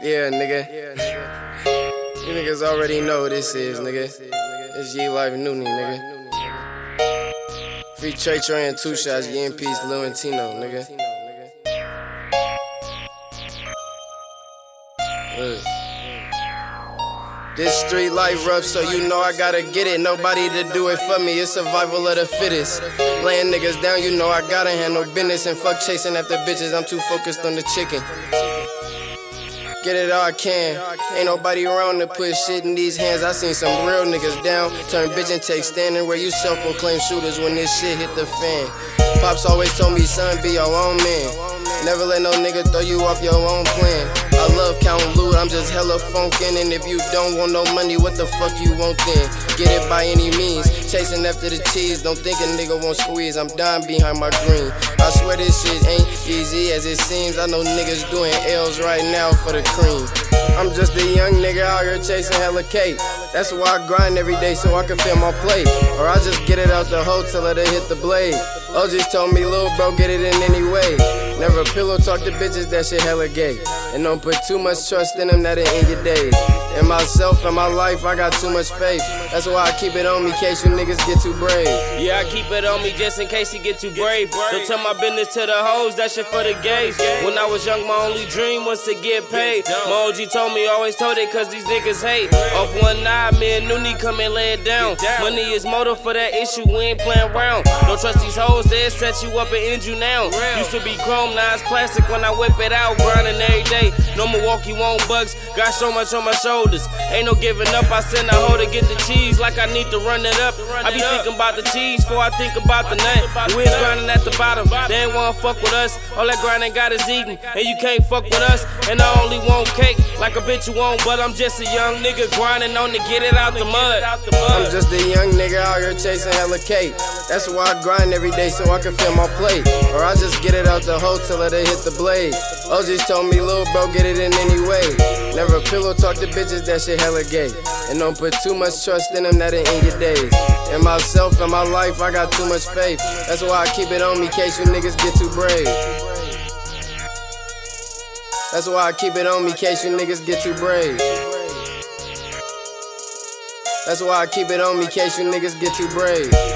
Yeah, nigga. You niggas already know what this is, nigga. It's Ye Life Noonie, nigga. Free Trey Trey and 2 Shots, Ye in Peace, Lil and Tino, nigga. Look. This street life rough, so you know I gotta get it. Nobody to do it for me, it's survival of the fittest. Laying niggas down, you know I gotta handle business. And fuck chasing after bitches, I'm too focused on the chicken. Get it all I can. Ain't nobody around to put shit in these hands. I seen some real niggas down, turn bitch and take standing where you self-proclaimed shooters when this shit hit the fan. Pops always told me, son, be your own man. Never let no nigga throw you off your own plan. I love counting loot, I'm just hella funkin'. And if you don't want no money, what the fuck you want then? Get it by any means, chasing after the cheese. Don't think a nigga won't squeeze, I'm dying behind my green. I swear this shit ain't easy as it seems. I know niggas doing L's right now for the cream. I'm just a young nigga out here chasing hella cake. That's why I grind every day so I can fill my plate. Or I just get it out the hole till it hit the blade. OGs told me, little bro, get it in any way. Never pillow talk to bitches, that shit hella gay. And don't put too much trust in them, that'll end your days. In myself and my life, I got too much faith. That's why I keep it on me in case you niggas get too brave. Yeah, I keep it on me just in case he get too brave. Don't tell my business to the hoes, that shit for the gays. When I was young, my only dream was to get paid. My OG told me, always told it cause these niggas hate. Off one night, me and Noonie come and lay it down. Money is motive for that issue, we ain't playing around. Don't trust these hoes, they'll set you up and end you now. Used to be chrome, now it's plastic when I whip it out. Grinding every day, no Milwaukee won't bugs. Got so much on my shoulders, ain't no giving up. I send a hoe to get the cheese like I need to run it up. I be thinking about the cheese before I think about the nut. We is grinding at the bottom, they ain't wanna fuck with us. All that grinding got is eating, and you can't fuck with us. And I only want cake like a bitch you want, but I'm just a young nigga grinding on to get it out the mud. I'm just a young nigga out here chasing hella cake. That's why I grind every day so I can fill my plate. Or I just get it out the hole till it hit the blade. OGs told me, little bro, get it in any way. Never pillow talk to bitches, that shit hella gay. And don't put too much trust in them, that'll end your days. In myself and my life, I got too much faith. That's why I keep it on me in case you niggas get too brave. That's why I keep it on me in case you niggas get too brave. That's why I keep it on me in case you niggas get too brave.